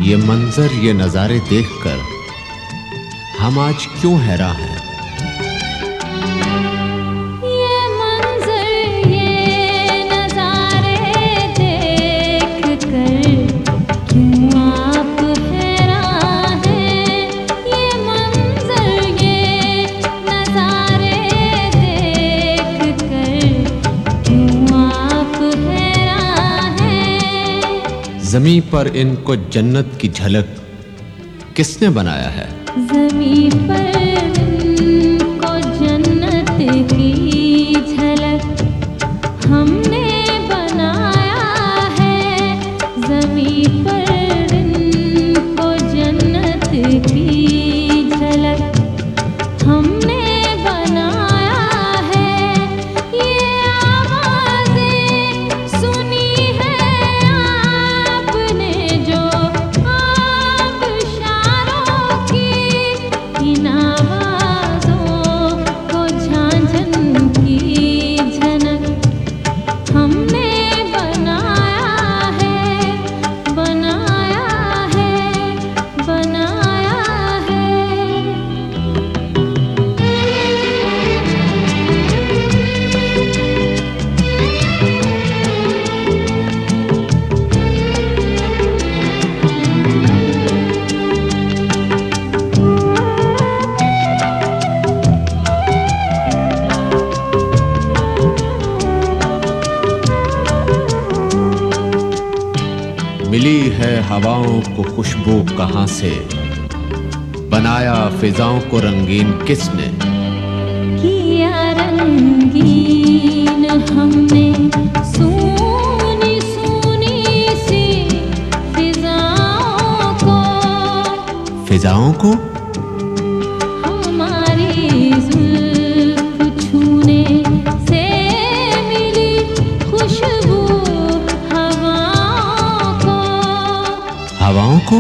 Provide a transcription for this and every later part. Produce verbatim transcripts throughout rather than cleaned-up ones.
ये मंजर, ये नजारे देखकर हम आज क्यों हैरान हैं? ये मंजर, ये नजारे देखकर क्यों आप हैरान हैं? ये मंजर, ये नजारे देखकर क्यों आप हैरान हैं? ज़मीं पर इनको जन्नत की झलक किसने बनाया है? ज़मीं पर इनको जन्नत की झलक हमने बनाया है। ज़मीं पर इनको जन्नत की झलक हमने बनाया है। ये आवाज़ें सुनी है आपने जो आबशारों की, इन आवाज़ों को झांझन की झनक हमने बनाया है, बनाया है, बनाया है। मिली है हवाओं को खुशबू कहाँ से, बनाया फिजाओं को रंगीन किसने? किया रंगीन हमने सूनी सूनी सी फिजाओं को। फिजाओं को? हमारी जुल्फ छूने से मिली खुशबू हवाओं को। हवाओं को?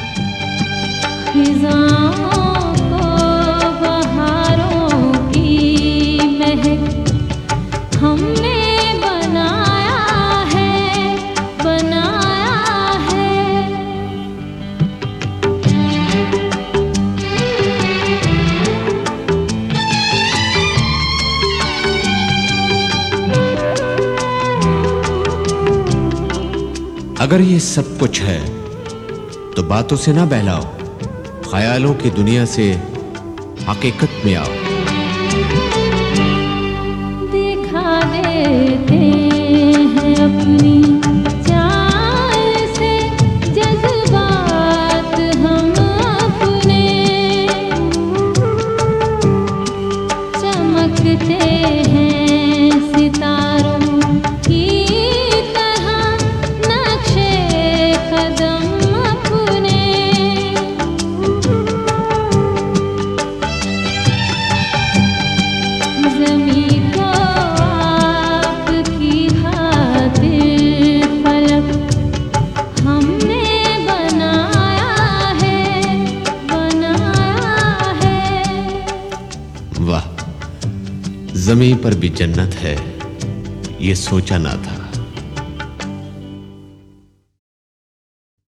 फिजाओं को बहारों की महक हमने बनाया है, बनाया है। अगर ये सब कुछ है तो बातों से ना बहलाओ, ख्यालों की दुनिया से हकीकत में आओ। दिखा देते हैं अपनी चाल से जज्बात हम अपने, चमकते हैं सितारों की तरह नक्शे कदम अपने। ज़मीं को आपकी खातिर फलक हमने बनाया है, बनाया है। वाह, ज़मीं पर भी जन्नत है, ये सोचा ना था।